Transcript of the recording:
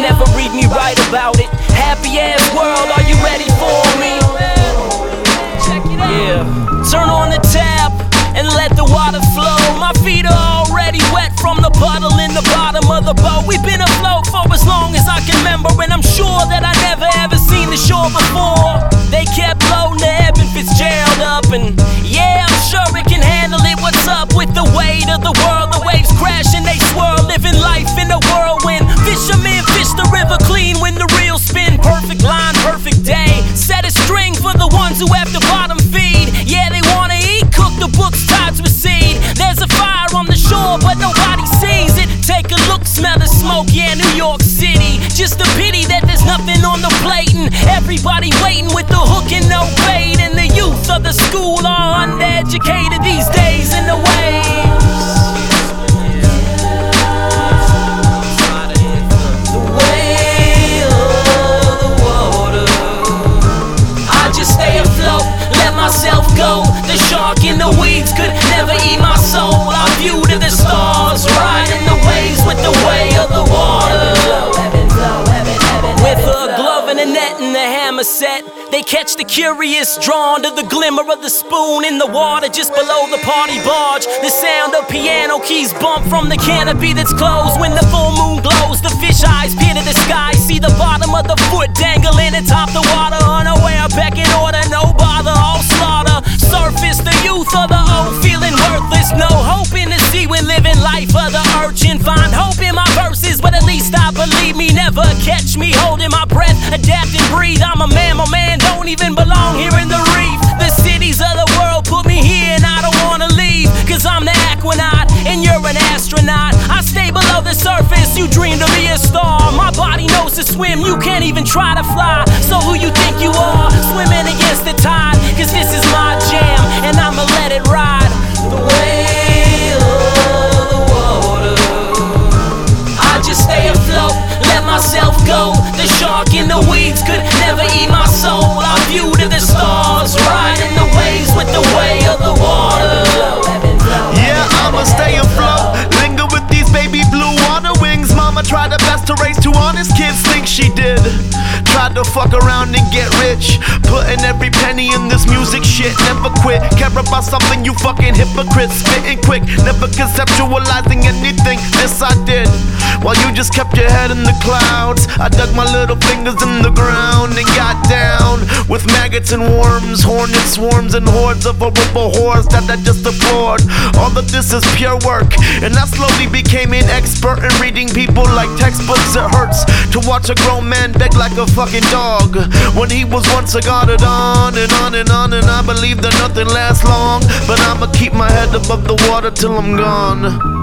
never read me write about it. Happy ass world, are you ready for me? Yeah. Turn on the tap and let the water flow. My feet are already wet from the puddle in the bottom of the boat. We've been afloat for as long as I can remember, and I'm sure that I never ever seen the shore before. They kept loading the Evan Fitzgerald up, and yeah, I'm sure it can handle it. What's up with the weight of the world? The waves crash and they swirl, living life in a whirlwind. Fishermen fish the river clean when the reels spin. Perfect line, perfect day. Set a string for the ones who have to bottom feed. Yeah, they wanna eat, cook the books, tides with seed. There's a fire on the shore, but nobody sees it. Take a look, smell the smoke, yeah, New York City. Just a pity that there's nothing on the plate, and everybody waiting with the hook and no bait. And the youth of the school are undereducated these days in the waves. The way of the water, I just stay afloat, let myself go. The shark in the weeds could never eat my soul. I view to the stars, riding the waves with the way of the water. With a glove and a net and a hammer set, they catch the curious, drawn to the glimmer of the spoon in the water just below the party barge. The sound of piano keys bump from the canopy that's closed. When the full moon glows, the fish eyes peer to the sky, see the bottom of the foot dangling atop the water. Unaware, back in order, no bother, all slaughter. Surface, the youth of the old feeling worthless. No hope in the sea when living life of the urchin. Find hope in my verses, but at least I believe me. Never catch me holding my breath, adapt and breathe. I'm a man, my man don't even belong here in the reef. The cities of the world put me here and I don't wanna leave, cause I'm the aquanaut and you're an astronaut. I stay below the surface, you dream to be a star. My body knows to swim, you can't even try to fly. So who you think you are, swimming against the tide? Cause this is my jam and I'ma let it ride. The way of the water, I just stay afloat, let myself go. The shark in the weeds could never eat my soul. I view to the stars, riding the waves with the way of the water. Yeah, I'ma stay afloat, linger with these baby blue water wings. Mama tried her best to raise two honest kids, think she did. Tried to fuck around and get rich, putting every penny in this music shit. Never quit, care about something, you fucking hypocrites. Spitting quick, never conceptualizing anything. This I did, while you just kept your head in the clouds. I dug my little fingers in the ground and got down with maggots and worms, hornet swarms and hordes of horrible whores that I just deplored. All of this is pure work, and I slowly became an expert in reading people like textbooks. It hurts to watch a grown man beg like a fucking dog when he was once a god. It on and on and on, and I believe that nothing lasts long, but I'ma keep my head above the water till I'm gone.